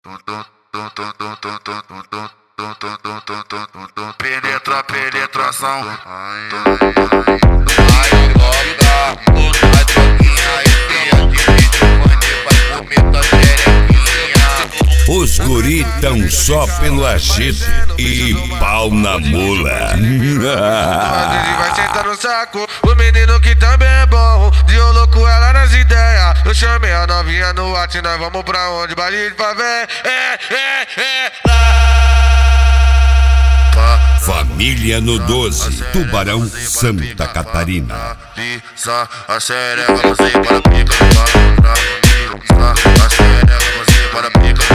Penetração. Os guri tão só pelo agito e pau na mula. Vai sentar no saco, o menino que também é bom. De eu louco ela nas ideias. Eu chamei a novinha no WhatsApp, nós vamos pra onde? Baile de favela. Família no 12, Tubarão, Santa Catarina. A xereca, você para pica. A xereca, você para pica.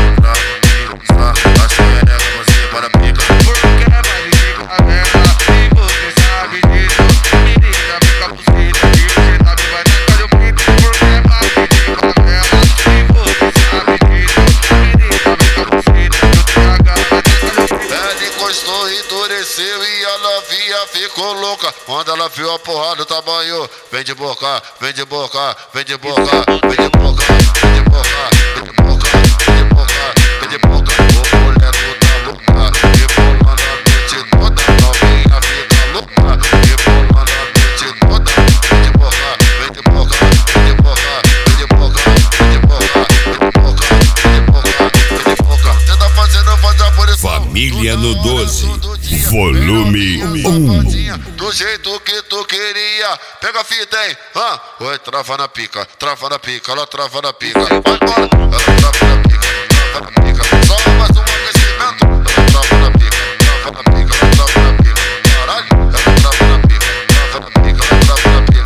A xereca, você para pica. Porque é baile de favela e você sabe disso. Menina, fica por cima e você sabe vai tacar o pico. Porque é baile de favela e você sabe disso. Menina, fica por cima e você sabe. Ela encostou, endureceu e a novinha ficou louca. Quando ela viu a porrada do tamanho, vem de boca, vem de boca, vem de boca, vem de boca, vem de boca, vem de boca, vem de boca, vem de boca. O boleto tá louca, rebolando a noite toda. Novinha fica louca, rebolando a noite toda. Vem de boca, vem de boca, vem de boca, vem de boca, vem de boca, vem de boca, vem de boca, vem de boca. Você tá fazendo, faz a punição. Família no 12, volume 1. Do jeito que tu queria. Pega a fita, hein? Oi, trava na pica, ela trava na pica. Vai embora, ela trava na pica, trava na pica. Só mais um aquecimento. Ela trava na pica, trava na pica, ela trava na pica. Caralho, ela trava na pica, trava na pica, ela trava na pica.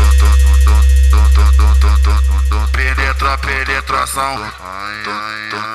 Penetração.